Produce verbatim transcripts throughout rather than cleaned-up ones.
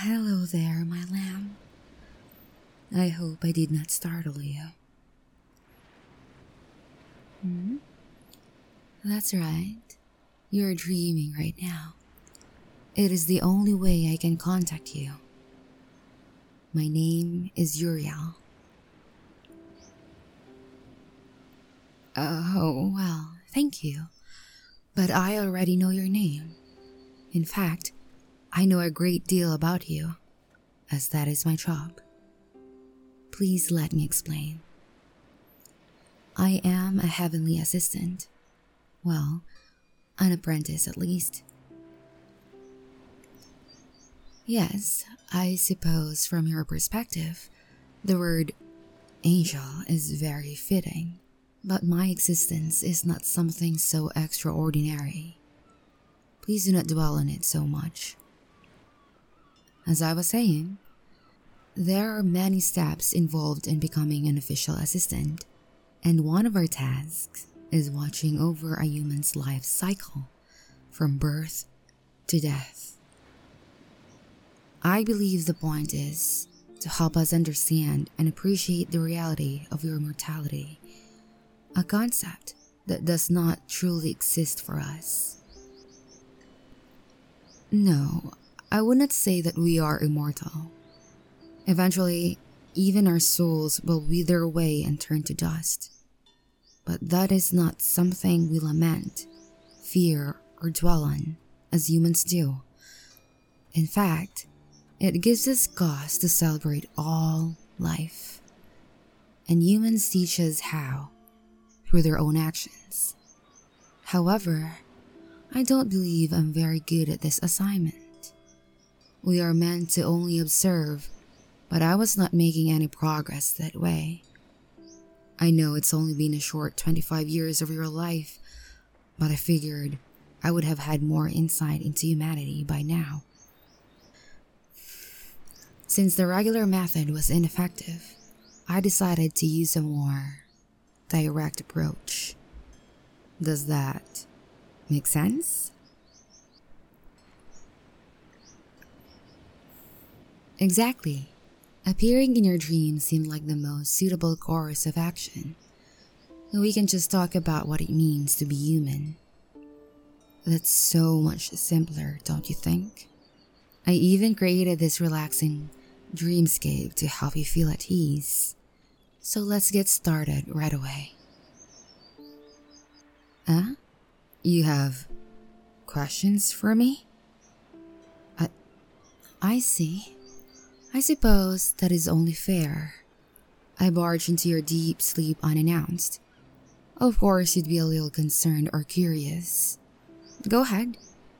Hello there, my lamb. I hope I did not startle you. Hmm? That's right. You're dreaming right now. It is the only way I can contact you. My name is Uriel. Oh, well, thank you. But I already know your name. In fact, I know a great deal about you, as that is my job. Please let me explain. I am a heavenly assistant. Well, an apprentice at least. Yes, I suppose from your perspective, the word angel is very fitting. But my existence is not something so extraordinary. Please do not dwell on it so much. As I was saying, there are many steps involved in becoming an official assistant, and one of our tasks is watching over a human's life cycle from birth to death. I believe the point is to help us understand and appreciate the reality of your mortality, a concept that does not truly exist for us. No, I would not say that we are immortal. Eventually, even our souls will wither away and turn to dust. But that is not something we lament, fear, or dwell on, as humans do. In fact, it gives us cause to celebrate all life. And humans teach us how, through their own actions. However, I don't believe I'm very good at this assignment. We are meant to only observe, but I was not making any progress that way. I know it's only been a short twenty-five years of your life, but I figured I would have had more insight into humanity by now. Since the regular method was ineffective, I decided to use a more direct approach. Does that make sense? Exactly. Appearing in your dreams seemed like the most suitable course of action. We can just talk about what it means to be human. That's so much simpler, don't you think? I even created this relaxing dreamscape to help you feel at ease. So let's get started right away. Huh? You have questions for me? I, I see. I suppose that is only fair. I barged into your deep sleep unannounced. Of course you'd be a little concerned or curious. Go ahead.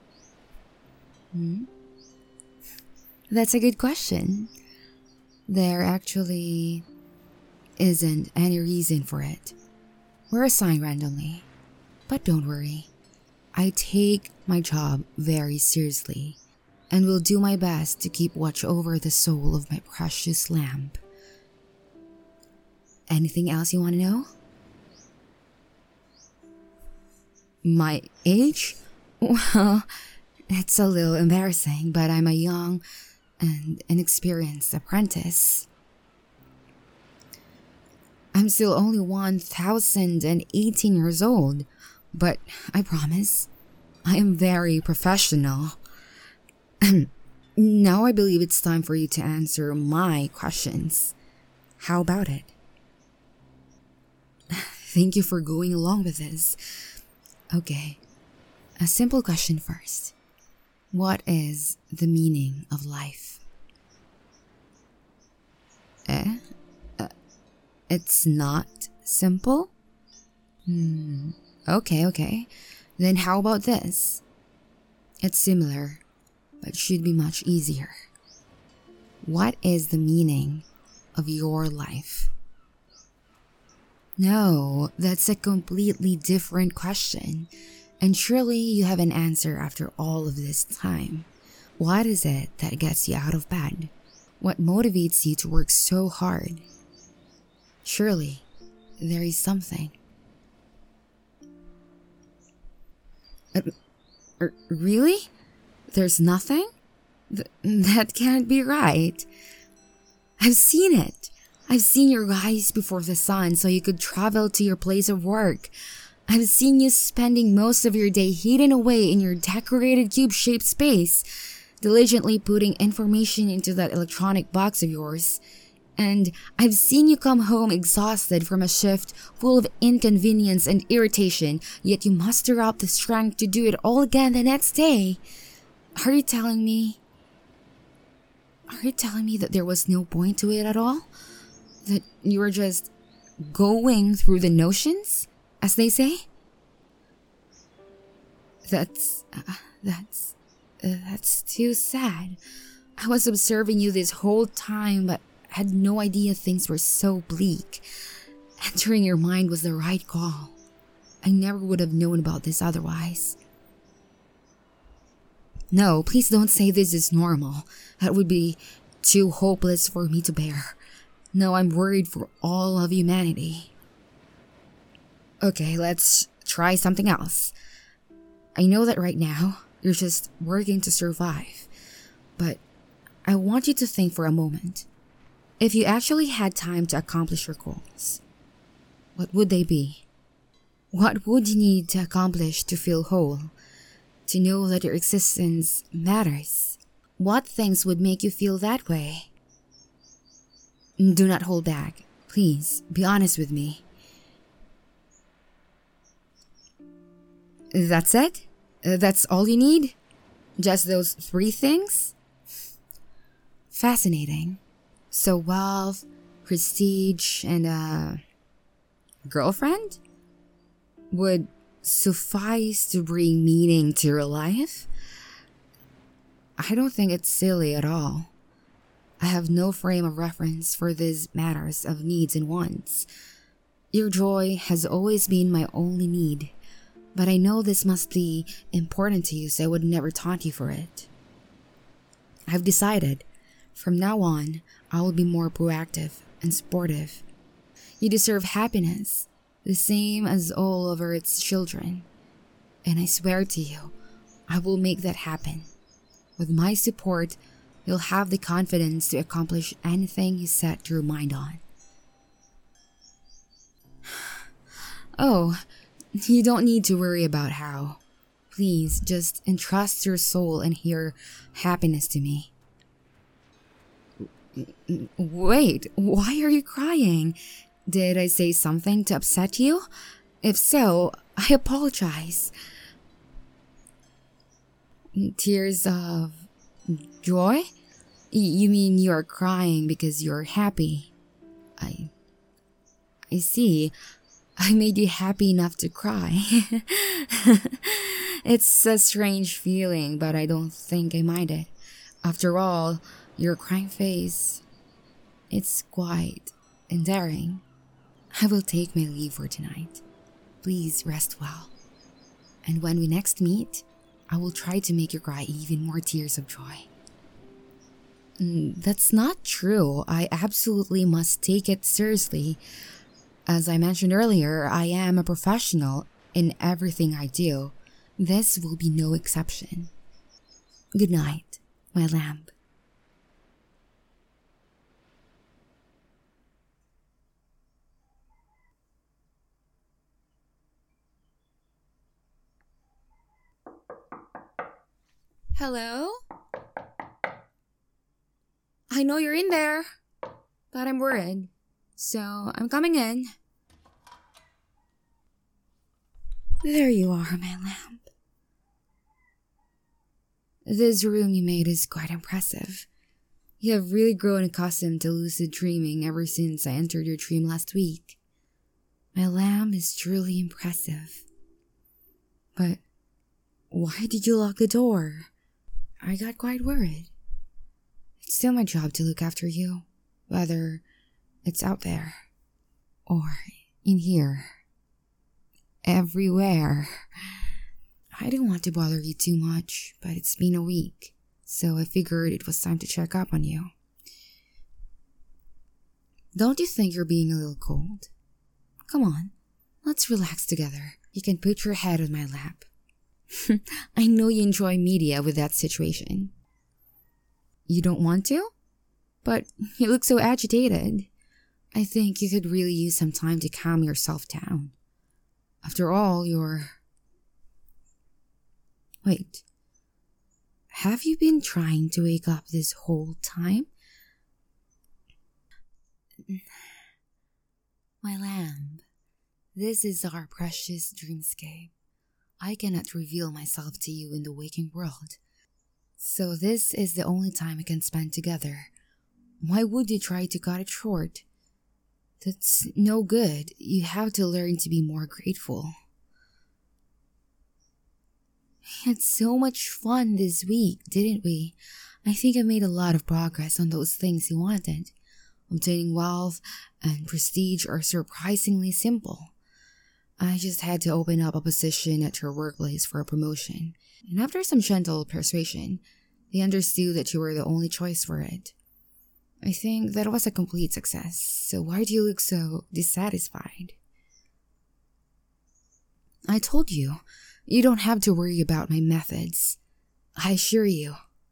Hmm? That's a good question. There actually isn't any reason for it. We're assigned randomly. But don't worry. I take my job very seriously and will do my best to keep watch over the soul of my precious lamb. Anything else you want to know? My age? Well, it's a little embarrassing, but I'm a young and inexperienced apprentice. I'm still only one thousand eighteen years old, but I promise, I am very professional. Now I believe it's time for you to answer my questions. How about it? Thank you for going along with this. Okay, a simple question first. What is the meaning of life? Eh? Uh, it's not simple? Hmm, okay, okay. Then how about this? It's similar, but should be much easier. What is the meaning of your life? No, that's a completely different question. And surely you have an answer after all of this time. What is it that gets you out of bed? What motivates you to work so hard? Surely, there is something. Uh, er, really? There's nothing? Th- that can't be right. I've seen it. I've seen you rise before the sun so you could travel to your place of work. I've seen you spending most of your day hidden away in your decorated cube-shaped space, diligently putting information into that electronic box of yours. And I've seen you come home exhausted from a shift full of inconvenience and irritation, yet you muster up the strength to do it all again the next day. Are you telling me... Are you telling me that there was no point to it at all? That you were just going through the notions, as they say? That's... Uh, that's... Uh, that's too sad. I was observing you this whole time, but had no idea things were so bleak. Entering your mind was the right call. I never would have known about this otherwise. No, please don't say this is normal. That would be too hopeless for me to bear. No, I'm worried for all of humanity. Okay, let's try something else. I know that right now, you're just working to survive. But I want you to think for a moment. If you actually had time to accomplish your goals, what would they be? What would you need to accomplish to feel whole? To know that your existence matters? What things would make you feel that way? Do not hold back. Please, be honest with me. That's it? That's all you need? Just those three things? Fascinating. So wealth, prestige, and a girlfriend would suffice to bring meaning to your life? I don't think it's silly at all. I have no frame of reference for these matters of needs and wants. Your joy has always been my only need, but I know this must be important to you, so I would never taunt you for it. I've decided, from now on, I will be more proactive and sportive. You deserve happiness, the same as all of Earth's children. And I swear to you, I will make that happen. With my support, you'll have the confidence to accomplish anything you set your mind on. Oh, you don't need to worry about how. Please, just entrust your soul and your happiness to me. Wait, why are you crying? Did I say something to upset you? If so, I apologize. Tears of joy? You mean you're crying because you're happy? I... I see. I made you happy enough to cry. It's a strange feeling, but I don't think I mind it. After all, your crying face, it's quite endearing. I will take my leave for tonight. Please rest well. And when we next meet, I will try to make you cry even more tears of joy. That's not true. I absolutely must take it seriously. As I mentioned earlier, I am a professional in everything I do. This will be no exception. Good night, my lamb. Hello? I know you're in there, but I'm worried, so I'm coming in. There you are, my lamb. This room you made is quite impressive. You have really grown accustomed to lucid dreaming ever since I entered your dream last week. My lamb is truly impressive. But why did you lock the door? I got quite worried. It's still my job to look after you, whether it's out there or in here. Everywhere. I didn't want to bother you too much, but it's been a week, so I figured it was time to check up on you. Don't you think you're being a little cold? Come on, let's relax together. You can put your head on my lap. I know you enjoy media with that situation. You don't want to? But you look so agitated. I think you could really use some time to calm yourself down. After all, you're... Wait. Have you been trying to wake up this whole time? My lamb, this is our precious dreamscape. I cannot reveal myself to you in the waking world. So this is the only time we can spend together. Why would you try to cut it short? That's no good. You have to learn to be more grateful. We had so much fun this week, didn't we? I think I made a lot of progress on those things you wanted. Obtaining wealth and prestige are surprisingly simple. I just had to open up a position at your workplace for a promotion. And after some gentle persuasion, they understood that you were the only choice for it. I think that was a complete success, so why do you look so dissatisfied? I told you, you don't have to worry about my methods. I assure you.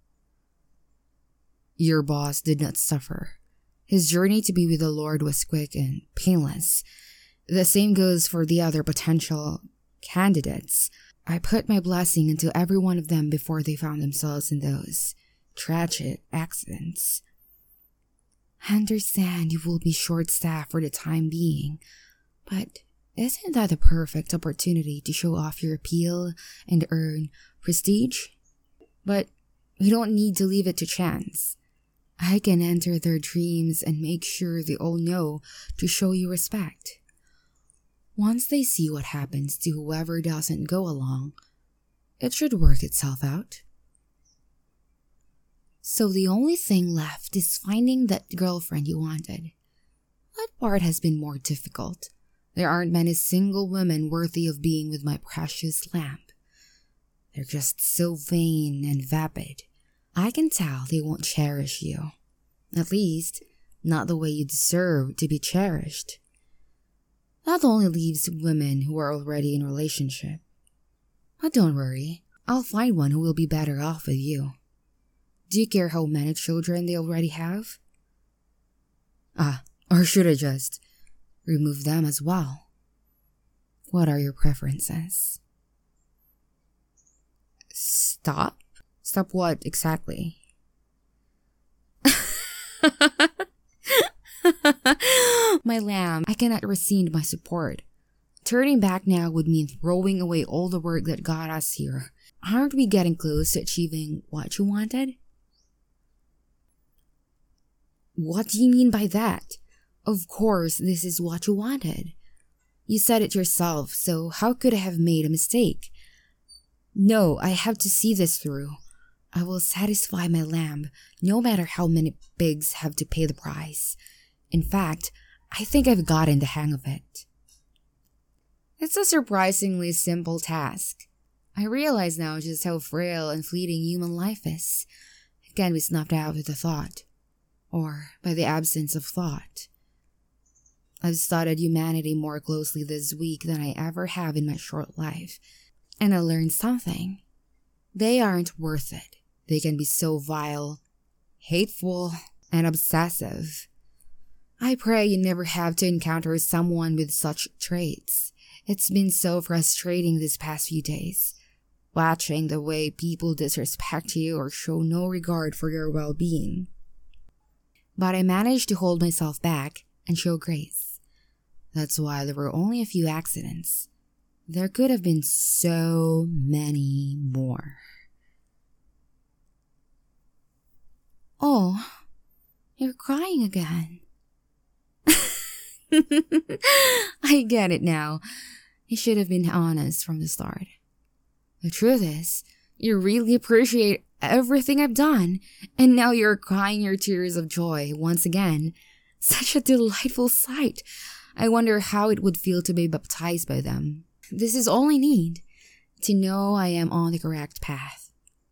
Your boss did not suffer. His journey to be with the Lord was quick and painless. The same goes for the other potential candidates. I put my blessing into every one of them before they found themselves in those tragic accidents. I understand you will be short-staffed for the time being, but isn't that the perfect opportunity to show off your appeal and earn prestige? But you don't need to leave it to chance. I can enter their dreams and make sure they all know to show you respect. Once they see what happens to whoever doesn't go along, it should work itself out. So the only thing left is finding that girlfriend you wanted. What part has been more difficult? There aren't many single women worthy of being with my precious lamb. They're just so vain and vapid. I can tell they won't cherish you. At least, not the way you deserve to be cherished. That only leaves women who are already in a relationship. But don't worry, I'll find one who will be better off with you. Do you care how many children they already have? Ah, or should I just remove them as well? What are your preferences? Stop? Stop what exactly? My lamb, I cannot rescind my support. Turning back now would mean throwing away all the work that got us here. Aren't we getting close to achieving what you wanted? What do you mean by that? Of course, this is what you wanted. You said it yourself, so how could I have made a mistake? No, I have to see this through. I will satisfy my lamb, no matter how many pigs have to pay the price. In fact, I think I've gotten the hang of it. It's a surprisingly simple task. I realize now just how frail and fleeting human life is. It can be snuffed out with a thought, or by the absence of thought. I've studied humanity more closely this week than I ever have in my short life, and I learned something. They aren't worth it. They can be so vile, hateful, and obsessive. I pray you never have to encounter someone with such traits. It's been so frustrating these past few days, watching the way people disrespect you or show no regard for your well-being. But I managed to hold myself back and show grace. That's why there were only a few accidents. There could have been so many more. Oh, you're crying again. I get it now. You should have been honest from the start. The truth is, you really appreciate everything I've done, and now you're crying your tears of joy once again. Such a delightful sight. I wonder how it would feel to be baptized by them. This is all I need, to know I am on the correct path.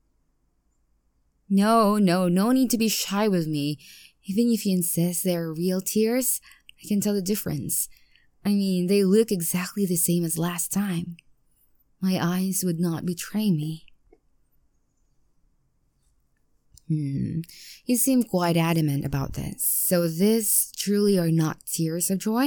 No, no, no need to be shy with me. Even if you insist they are real tears, I can tell the difference. I mean, they look exactly the same as last time. My eyes would not betray me. Hmm. You seem quite adamant about this. So this truly are not tears of joy?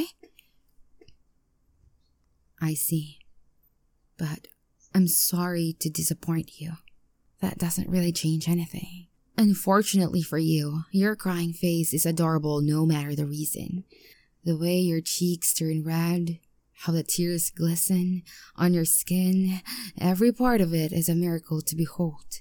I see. But I'm sorry to disappoint you. That doesn't really change anything. Unfortunately for you, your crying face is adorable no matter the reason. The way your cheeks turn red, how the tears glisten on your skin, every part of it is a miracle to behold.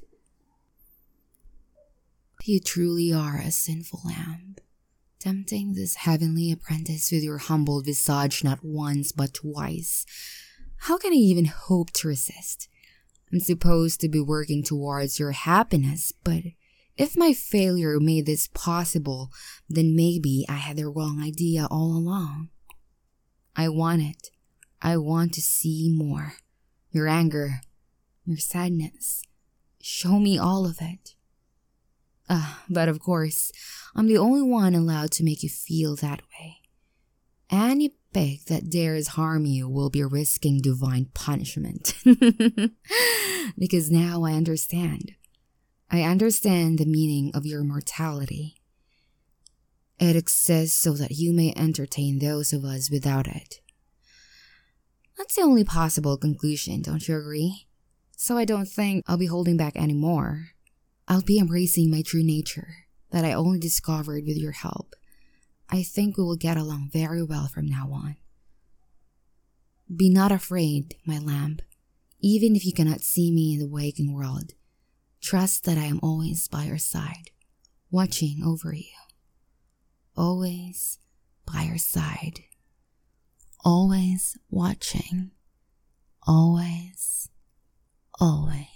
You truly are a sinful lamb, tempting this heavenly apprentice with your humbled visage not once but twice. How can I even hope to resist? I'm supposed to be working towards your happiness, but if my failure made this possible, then maybe I had the wrong idea all along. I want it. I want to see more. Your anger, your sadness. Show me all of it. Ah, but of course, I'm the only one allowed to make you feel that way. Any pig that dares harm you will be risking divine punishment. Because now I understand. I understand the meaning of your mortality. It exists so that you may entertain those of us without it. That's the only possible conclusion, don't you agree? So I don't think I'll be holding back anymore. I'll be embracing my true nature that I only discovered with your help. I think we will get along very well from now on. Be not afraid, my lamb, even if you cannot see me in the waking world. Trust that I am always by your side, watching over you. Always by your side. Always watching. Always, always.